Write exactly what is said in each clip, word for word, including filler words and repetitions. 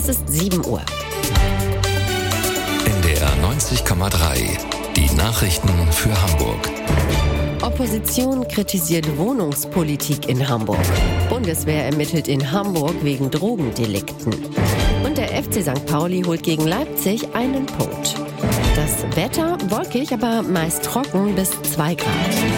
Es ist sieben Uhr. N D R neunzig Komma drei. Die Nachrichten für Hamburg. Opposition kritisiert Wohnungspolitik in Hamburg. Bundeswehr ermittelt in Hamburg wegen Drogendelikten. Und der F C Sankt Pauli holt gegen Leipzig einen Punkt. Das Wetter wolkig, aber meist trocken bis zwei Grad.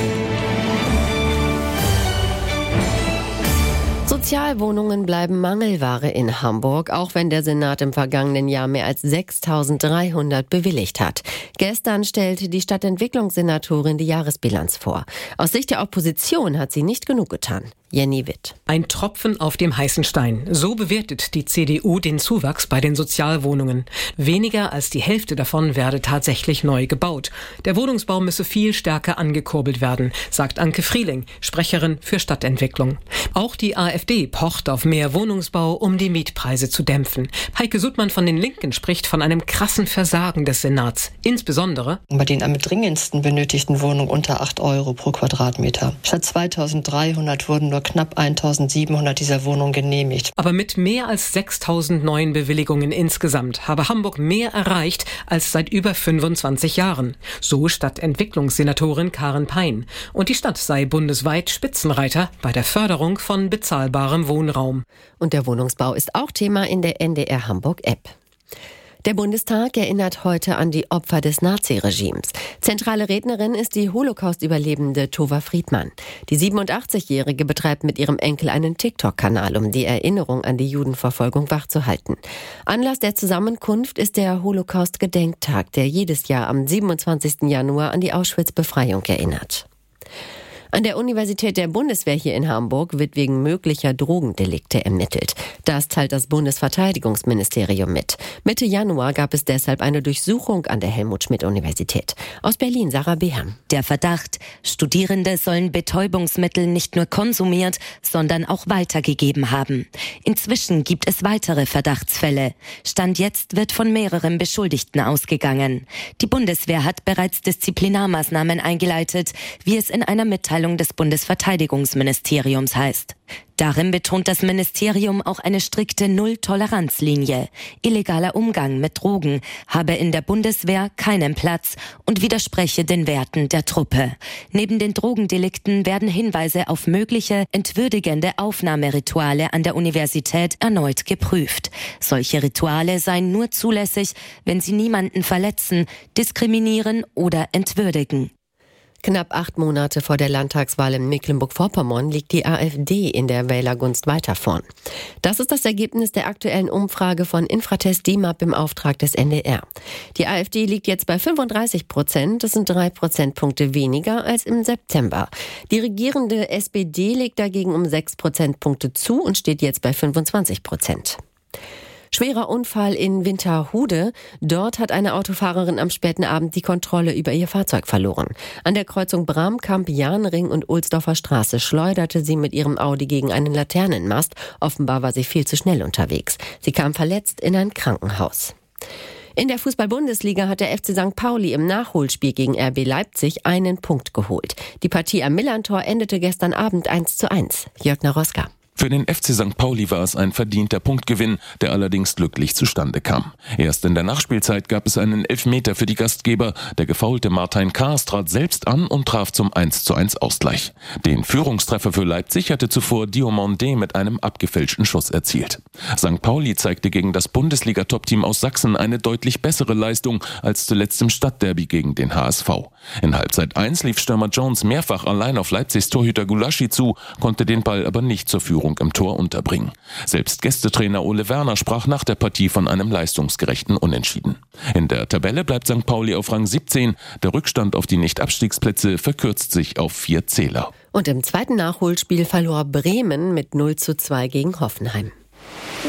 Sozialwohnungen bleiben Mangelware in Hamburg, auch wenn der Senat im vergangenen Jahr mehr als sechstausenddreihundert bewilligt hat. Gestern stellte die Stadtentwicklungssenatorin die Jahresbilanz vor. Aus Sicht der Opposition hat sie nicht genug getan. Jenny Witt. Ein Tropfen auf dem heißen Stein. So bewertet die C D U den Zuwachs bei den Sozialwohnungen. Weniger als die Hälfte davon werde tatsächlich neu gebaut. Der Wohnungsbau müsse viel stärker angekurbelt werden, sagt Anke Frieling, Sprecherin für Stadtentwicklung. Auch die AfD pocht auf mehr Wohnungsbau, um die Mietpreise zu dämpfen. Heike Sudmann von den Linken spricht von einem krassen Versagen des Senats. Insbesondere bei den am dringendsten benötigten Wohnungen unter acht Euro pro Quadratmeter. Statt zweitausenddreihundert wurden nur knapp eintausendsiebenhundert dieser Wohnungen genehmigt. Aber mit mehr als sechstausend neuen Bewilligungen insgesamt habe Hamburg mehr erreicht als seit über fünfundzwanzig Jahren. So Stadtentwicklungssenatorin Karen Pein. Und die Stadt sei bundesweit Spitzenreiter bei der Förderung von bezahlbarem Wohnraum. Und der Wohnungsbau ist auch Thema in der N D R Hamburg-App. Der Bundestag erinnert heute an die Opfer des Naziregimes. Zentrale Rednerin ist die Holocaust-Überlebende Tova Friedmann. Die siebenundachtzigjährige betreibt mit ihrem Enkel einen TikTok-Kanal, um die Erinnerung an die Judenverfolgung wachzuhalten. Anlass der Zusammenkunft ist der Holocaust-Gedenktag, der jedes Jahr am siebenundzwanzigsten Januar an die Auschwitz-Befreiung erinnert. An der Universität der Bundeswehr hier in Hamburg wird wegen möglicher Drogendelikte ermittelt. Das teilt das Bundesverteidigungsministerium mit. Mitte Januar gab es deshalb eine Durchsuchung an der Helmut-Schmidt-Universität. Aus Berlin, Sarah Behern. Der Verdacht: Studierende sollen Betäubungsmittel nicht nur konsumiert, sondern auch weitergegeben haben. Inzwischen gibt es weitere Verdachtsfälle. Stand jetzt wird von mehreren Beschuldigten ausgegangen. Die Bundeswehr hat bereits Disziplinarmaßnahmen eingeleitet, wie es in einer Mitteilung des Bundesverteidigungsministeriums heißt. Darin betont das Ministerium auch eine strikte Null-Toleranz-Linie. Illegaler Umgang mit Drogen habe in der Bundeswehr keinen Platz und widerspreche den Werten der Truppe. Neben den Drogendelikten werden Hinweise auf mögliche entwürdigende Aufnahmerituale an der Universität erneut geprüft. Solche Rituale seien nur zulässig, wenn sie niemanden verletzen, diskriminieren oder entwürdigen. Knapp acht Monate vor der Landtagswahl in Mecklenburg-Vorpommern liegt die AfD in der Wählergunst weiter vorn. Das ist das Ergebnis der aktuellen Umfrage von Infratest D I M A P im Auftrag des N D R. Die AfD liegt jetzt bei fünfunddreißig Prozent, das sind drei Prozentpunkte weniger als im September. Die regierende S P D legt dagegen um sechs Prozentpunkte zu und steht jetzt bei fünfundzwanzig Prozent. Schwerer Unfall in Winterhude. Dort hat eine Autofahrerin am späten Abend die Kontrolle über ihr Fahrzeug verloren. An der Kreuzung Bramkamp, Jahnring und Ohlsdorfer Straße schleuderte sie mit ihrem Audi gegen einen Laternenmast. Offenbar war sie viel zu schnell unterwegs. Sie kam verletzt in ein Krankenhaus. In der Fußball-Bundesliga hat der F C Sankt Pauli im Nachholspiel gegen R B Leipzig einen Punkt geholt. Die Partie am Millantor endete gestern Abend eins zu eins. Jörg Naroska. Für den F C Sankt Pauli war es ein verdienter Punktgewinn, der allerdings glücklich zustande kam. Erst in der Nachspielzeit gab es einen Elfmeter für die Gastgeber. Der gefaulte Martin Kaas trat selbst an und traf zum eins zu eins Ausgleich. Den Führungstreffer für Leipzig hatte zuvor Diomandé mit einem abgefälschten Schuss erzielt. Sankt Pauli zeigte gegen das Bundesliga-Top-Team aus Sachsen eine deutlich bessere Leistung als zuletzt im Stadtderby gegen den H S V. In Halbzeit eins lief Stürmer Jones mehrfach allein auf Leipzigs Torhüter Gulaschi zu, konnte den Ball aber nicht zur Führung im Tor unterbringen. Selbst Gästetrainer Ole Werner sprach nach der Partie von einem leistungsgerechten Unentschieden. In der Tabelle bleibt Sankt Pauli auf Rang siebzehn. Der Rückstand auf die Nicht-Abstiegsplätze verkürzt sich auf vier Zähler. Und im zweiten Nachholspiel verlor Bremen mit null zu zwei gegen Hoffenheim.